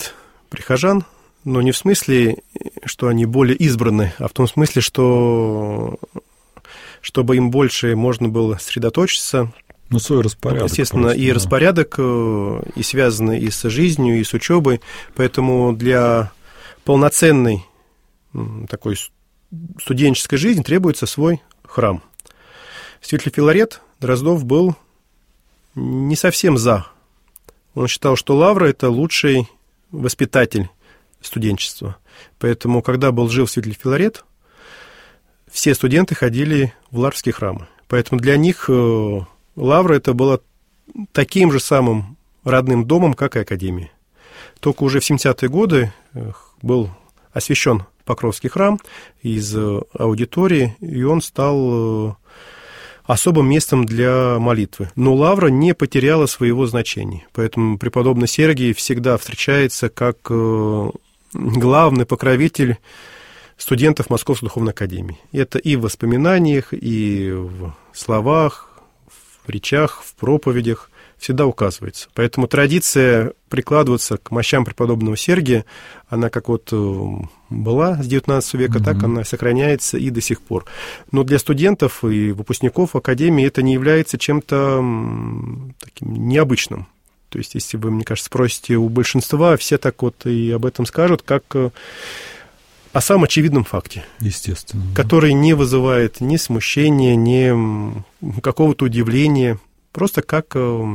прихожан, но не в смысле, что они более избраны, а в том смысле, что чтобы им больше можно было сосредоточиться. Ну, свой распорядок. Естественно, просто, и да. распорядок, и связанный и с жизнью, и с учебой. Поэтому для полноценной такой студенческой жизни требуется свой храм. Святитель Филарет Дроздов был не совсем за. Он считал, что лавра – это лучший воспитатель студенчества. Поэтому, когда был жив святитель Филарет, все студенты ходили в лаврские храмы. Поэтому для них лавра – это было таким же самым родным домом, как и академия. Только уже в семидесятые годы был освящен Покровский храм из аудитории, и он стал особым местом для молитвы. Но лавра не потеряла своего значения. Поэтому преподобный Сергий всегда встречается как главный покровитель студентов Московской духовной академии. Это и в воспоминаниях, и в словах, в речах, в проповедях всегда указывается. Поэтому традиция прикладываться к мощам преподобного Сергия, она как вот была с девятнадцатого века, mm-hmm. так она сохраняется и до сих пор. Но для студентов и выпускников академии это не является чем-то таким необычным. То есть, если вы, мне кажется, спросите у большинства, все так вот и об этом скажут, как о самом очевидном факте. Естественно. Который не вызывает ни смущения, ни какого-то удивления. Просто как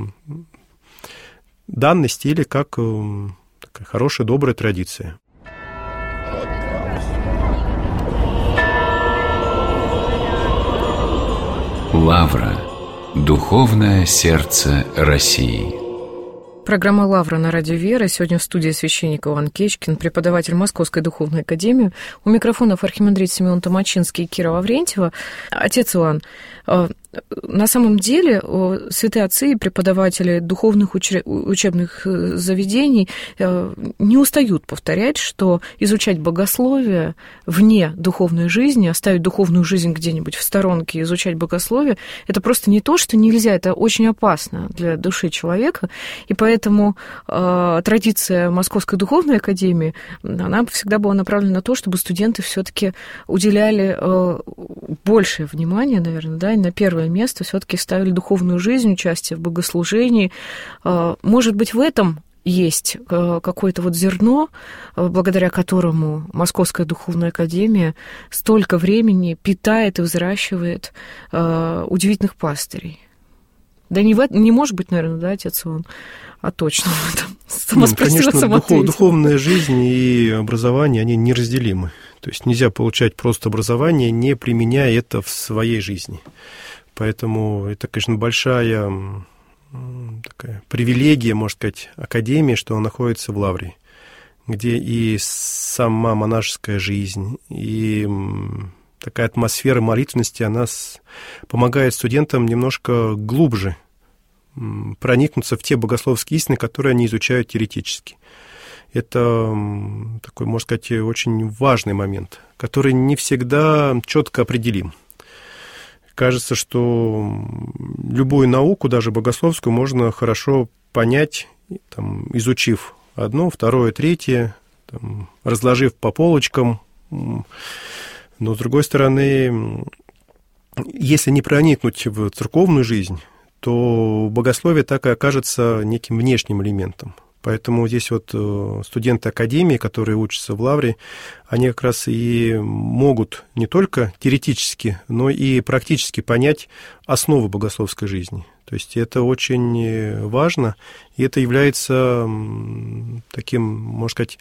данность или как такая хорошая, добрая традиция. Лавра. Духовное сердце России. Программа «Лавра» на радио «Вера». Сегодня в студии священник Иван Кечкин, преподаватель Московской духовной академии. У микрофонов архимандрит Симеон Томачинский и Кира Лаврентьева. Отец Иван, на самом деле святые отцы и преподаватели духовных учебных заведений не устают повторять, что изучать богословие вне духовной жизни, оставить духовную жизнь где-нибудь в сторонке и изучать богословие, это просто не то, что нельзя, это очень опасно для души человека. И поэтому традиция Московской духовной академии, она всегда была направлена на то, чтобы студенты все-таки уделяли большее внимание, наверное, да, и на первое место все-таки ставили духовную жизнь, участие в богослужении. Может быть, в этом есть какое-то вот зерно, благодаря которому Московская духовная академия столько времени питает и взращивает удивительных пастырей. Да не, в, не может быть, наверное, да, отец он, а точно в этом. Сама ну, конечно, духов, духовная жизнь и образование, они неразделимы. То есть нельзя получать просто образование, не применяя это в своей жизни. Поэтому это, конечно, большая такая привилегия, можно сказать, академии, что она находится в Лавре, где и сама монашеская жизнь, и такая атмосфера молитвенности, она помогает студентам немножко глубже проникнуться в те богословские истины, которые они изучают теоретически. Это такой, можно сказать, очень важный момент, который не всегда четко определим. Кажется, что любую науку, даже богословскую, можно хорошо понять, там, изучив одно, второе, третье, там, разложив по полочкам. Но, с другой стороны, если не проникнуть в церковную жизнь, то богословие так и окажется неким внешним элементом. Поэтому здесь вот студенты академии, которые учатся в Лавре, они как раз и могут не только теоретически, но и практически понять основы богословской жизни. То есть это очень важно, и это является таким, можно сказать,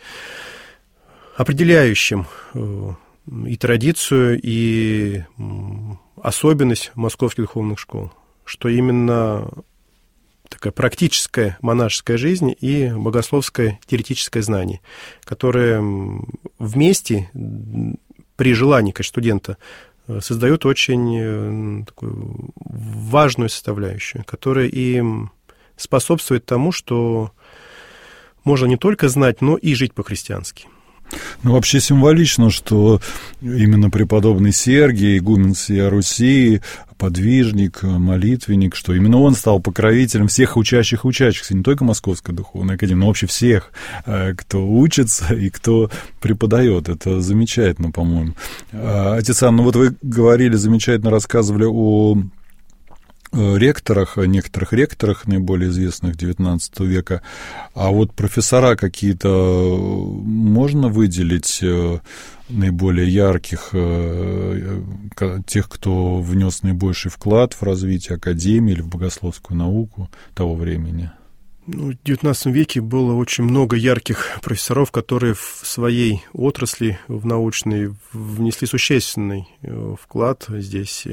определяющим и традицию, и особенность московских духовных школ, что именно такая практическая монашеская жизнь и богословское теоретическое знание, которые вместе, при желании, конечно, студента, создают очень такую важную составляющую, которая и способствует тому, что можно не только знать, но и жить по-христиански. Ну, вообще символично, что именно преподобный Сергий, игумен всея Руси, подвижник, молитвенник, что именно он стал покровителем всех учащих учащихся, не только Московской духовной академии, но вообще всех, кто учится и кто преподает. Это замечательно, по-моему. Отец Ан, ну вот вы говорили, замечательно рассказывали о ректорах, о некоторых ректорах, наиболее известных девятнадцатого века, а вот профессора какие-то можно выделить наиболее ярких, тех, кто внес наибольший вклад в развитие академии или в богословскую науку того времени? Ну, в девятнадцатом веке было очень много ярких профессоров, которые в своей отрасли, в научной, внесли существенный вклад здесь.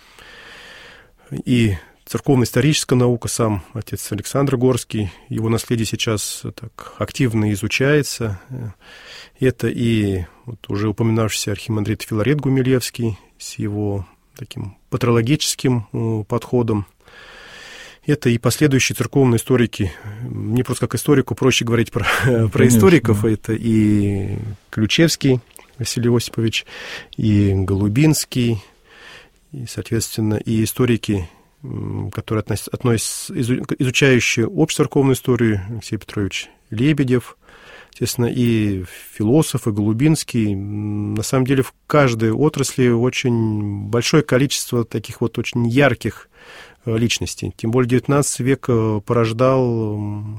И церковно-историческая наука, сам отец Александр Горский, его наследие сейчас так активно изучается. Это и вот уже упоминавшийся архимандрит Филарет Гумилевский с его таким патрологическим подходом. Это и последующие церковные историки. Мне просто как историку проще говорить про, ну, про историков. Это и Ключевский Василий Осипович, и Голубинский, и, соответственно, и историки, которые относятся, изучающие общецерковную историю, Алексей Петрович Лебедев, естественно, и философ, и Голубинский. На самом деле в каждой отрасли очень большое количество таких вот очень ярких личностей. Тем более девятнадцатый век порождал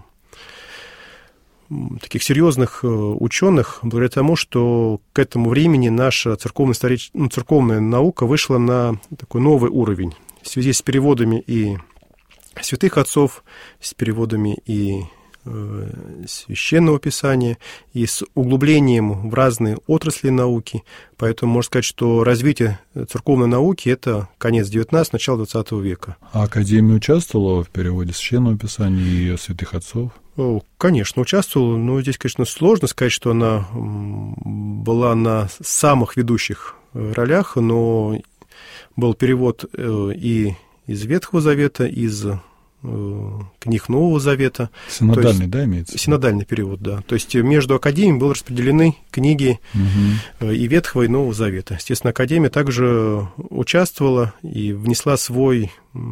таких серьезных ученых, благодаря тому, что к этому времени наша церковно-историч... ну, церковная наука вышла на такой новый уровень. В связи с переводами и святых отцов, с переводами и э, священного писания, и с углублением в разные отрасли науки. Поэтому можно сказать, что развитие церковной науки – это конец девятнадцатого, начало двадцатого века. А Академия участвовала в переводе священного писания и святых отцов? Конечно, участвовала, но здесь, конечно, сложно сказать, что она была на самых ведущих ролях, но был перевод и из Ветхого Завета, из книг Нового Завета. Синодальный, есть, да, имеется? Синодальный перевод, да. То есть между академиями были распределены книги угу. и Ветхого, и Нового Завета. Естественно, академия также участвовала и внесла свой,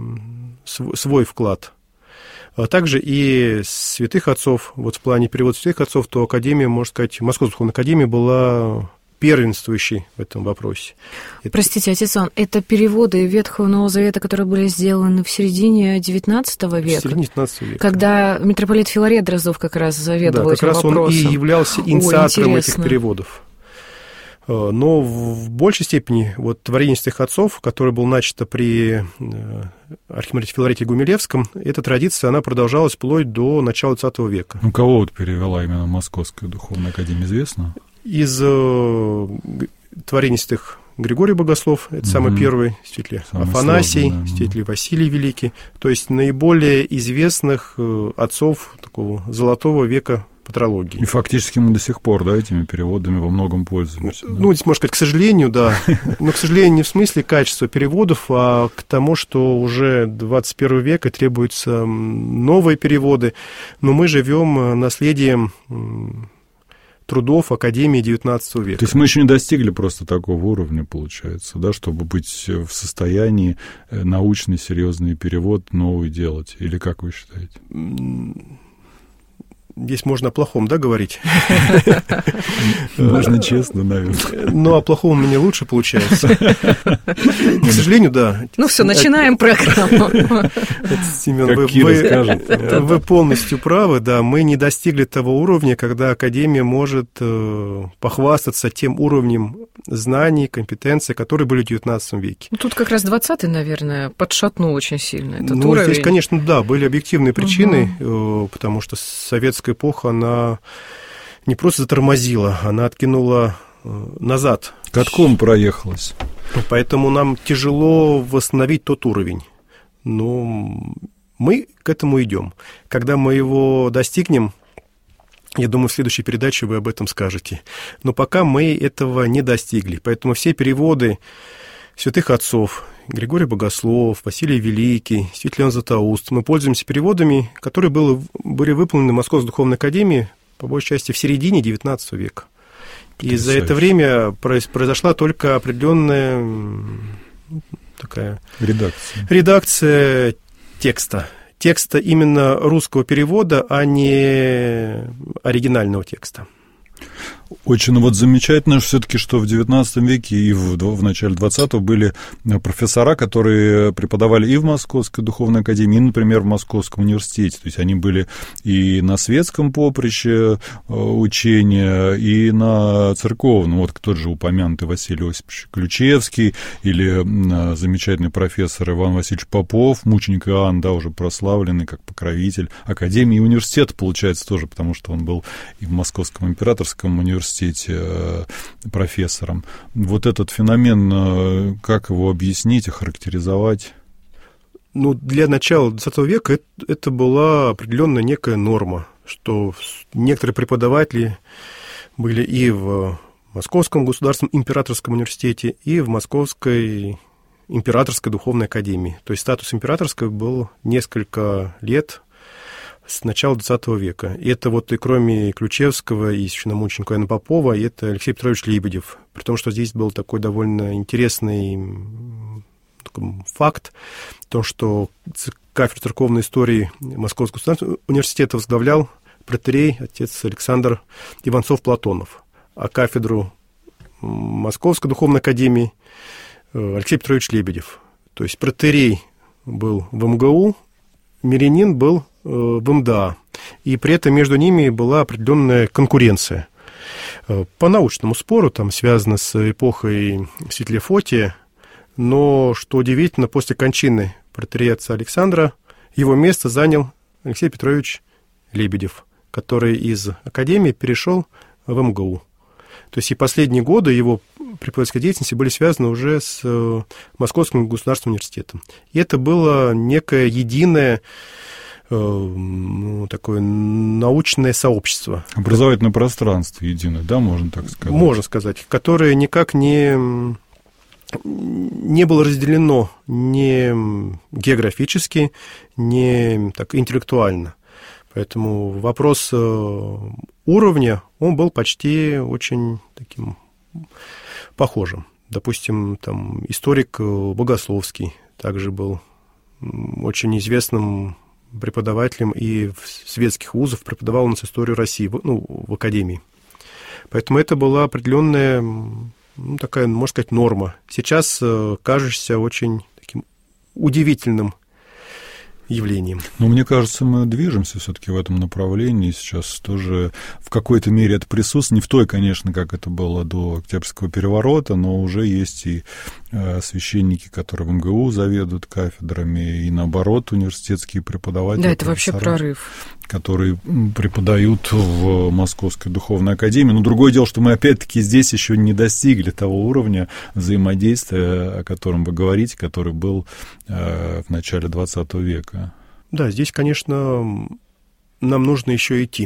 свой вклад. А также и святых отцов, вот в плане перевода святых отцов, то академия, можно сказать, Московская духовная академия была первенствующей в этом вопросе. Простите, отец Иван, это переводы Ветхого и Нового Завета, которые были сделаны в середине девятнадцатого века? В середине девятнадцатого века. Когда митрополит Филарет Дроздов как раз заведовал да, этим вопросом. Да, как раз он и являлся инициатором Ой, этих переводов. Но в большей степени вот творение святых отцов, которое было начато при архимандрите Филарете Гумилевском, эта традиция, она продолжалась вплоть до начала двадцатого века. Ну, кого вот перевела именно Московская духовная академия, известно? Из э, творений святых Григорий Богослов, это угу. самый первый, святитель Афанасий, сложный, да. святитель Василий Великий, то есть наиболее известных отцов такого золотого века патрологии. И фактически мы до сих пор, да, этими переводами во многом пользуемся. Ну, да? Здесь, можно сказать, к сожалению, да. Но, к сожалению, не в смысле качества переводов, а к тому, что уже двадцать первый век и требуются новые переводы. Но мы живем наследием трудов Академии девятнадцатого века. То есть мы еще не достигли просто такого уровня, получается, да, чтобы быть в состоянии научный, серьезный перевод новый делать? Или как вы считаете? Здесь можно о плохом, да, говорить? Можно честно, наверное. Но о плохом у меня лучше получается. К сожалению, да. Ну все, начинаем программу. Семен, вы полностью правы, да. Мы не достигли того уровня, когда Академия может похвастаться тем уровнем знаний, компетенций, которые были в девятнадцатом веке. Тут как раз двадцатый, наверное, подшатнул очень сильно этот ну, уровень. Здесь, конечно, да, были объективные причины, угу. потому что советская эпоха, она не просто затормозила, она откинула назад. Катком проехалась. Поэтому нам тяжело восстановить тот уровень. Но мы к этому идем. Когда мы его достигнем, я думаю, в следующей передаче вы об этом скажете. Но пока мы этого не достигли. Поэтому все переводы святых отцов, Григорий Богослов, Василий Великий, святитель Иоанн Златоуст, мы пользуемся переводами, которые были, были выполнены в Московской духовной академии, по большей части, в середине девятнадцатого века. И за это время произошла только определенная такая редакция. редакция текста. Текста именно русского перевода, а не оригинального текста. Очень вот замечательно все-таки, что в девятнадцатом веке и в, в начале двадцатого были профессора, которые преподавали и в Московской духовной академии, и, например, в Московском университете. То есть они были и на светском поприще учения, и на церковном. Вот тот же упомянутый Василий Осипович Ключевский или замечательный профессор Иван Васильевич Попов, мученик Иоанн, да, уже прославленный как покровитель академии и университета, получается, тоже, потому что он был и в Московском императорском университете профессором. Вот этот феномен, как его объяснить, охарактеризовать? Ну, для начала двадцатого века это, это была определенная некая норма, что некоторые преподаватели были и в Московском государственном императорском университете, и в Московской императорской духовной академии. То есть статус императорской был несколько лет с начала двадцатого века. И это вот и кроме Ключевского и священномученика Иоанна Попова, и это Алексей Петрович Лебедев. При том, что здесь был такой довольно интересный такой факт, то, что кафедру церковной истории Московского государственного университета возглавлял протоиерей отец Александр Иванцов-Платонов, а кафедру Московской духовной академии Алексей Петрович Лебедев. То есть протоиерей был в МГУ, мирянин был в МДА, и при этом между ними была определенная конкуренция. По научному спору, там связано с эпохой святителя Фотия, но, что удивительно, после кончины протоиерея отца Александра его место занял Алексей Петрович Лебедев, который из академии перешел в МГУ. То есть и последние годы его преподавательской деятельности были связаны уже с Московским государственным университетом. И это было некое единое ну, такое научное сообщество. Образовательное пространство единое, да, можно так сказать? Можно сказать, которое никак не, не было разделено ни географически, ни так, интеллектуально. Поэтому вопрос уровня, он был почти очень таким похожим. Допустим, там историк Богословский также был очень известным преподавателем и в светских вузах, преподавал у нас историю России, ну, в академии. Поэтому это была определенная, ну, такая, можно сказать, норма. Сейчас кажешься очень таким удивительным явлением. Но мне кажется, мы движемся все-таки в этом направлении. Сейчас тоже в какой-то мере это присутствует. Не в той, конечно, как это было до Октябрьского переворота, но уже есть и священники, которые в МГУ заведуют кафедрами, и наоборот, университетские преподаватели. Да, это вообще прорыв. Которые преподают в Московской духовной академии. Но другое дело, что мы опять-таки здесь еще не достигли того уровня взаимодействия, о котором вы говорите, который был в начале двадцатого века. Да, здесь, конечно, нам нужно еще идти.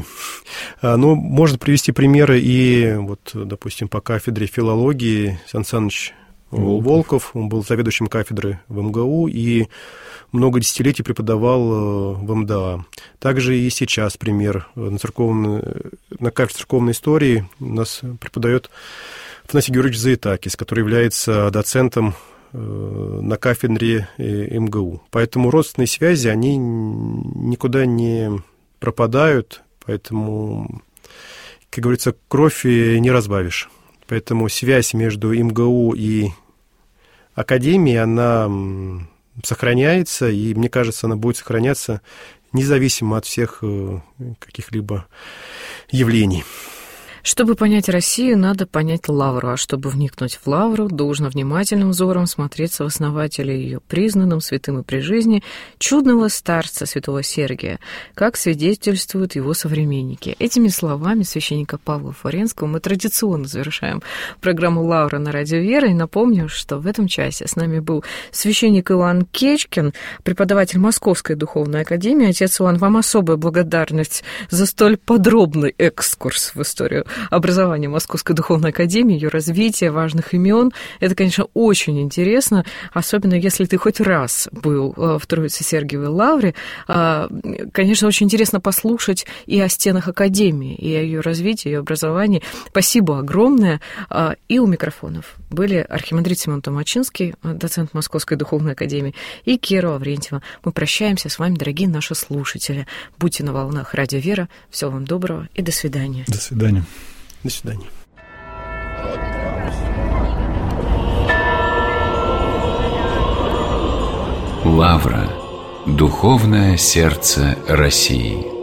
Но можно привести примеры и, вот, допустим, по кафедре филологии Сан Саныч Волков. Волков, он был заведующим кафедры в МГУ и много десятилетий преподавал в МДА. Также и сейчас пример. На, церковной, на кафедре церковной истории у нас преподает Афанасий Георгиевич Заитакис, который является доцентом на кафедре МГУ. Поэтому родственные связи, они никуда не пропадают, поэтому, как говорится, кровь не разбавишь. Поэтому связь между МГУ и академией, она сохраняется, и, мне кажется, она будет сохраняться независимо от всех каких-либо явлений. Чтобы понять Россию, надо понять Лавру, а чтобы вникнуть в Лавру, должно внимательным взором смотреться в основателя ее, признанном святым и при жизни, чудного старца святого Сергия, как свидетельствуют его современники. Этими словами священника Павла Флоренского мы традиционно завершаем программу «Лавра» на Радио Вера. И напомню, что в этом часе с нами был священник Иван Кечкин, преподаватель Московской духовной академии. Отец Иван, вам особая благодарность за столь подробный экскурс в историю образования Московской духовной академии, ее развития, важных имен. Это, конечно, очень интересно, особенно если ты хоть раз был в Троице-Сергиевой лавре. Конечно, очень интересно послушать и о стенах академии, и о ее развитии, и образовании. Спасибо огромное. И у микрофонов были архимандрит Семен Томачинский, доцент Московской духовной академии, и Кира Аврентьева. Мы прощаемся с вами, дорогие наши слушатели. Будьте на волнах Радио Вера. Всего вам доброго и до свидания. До свидания. До свидания. Лавра. Духовное сердце России.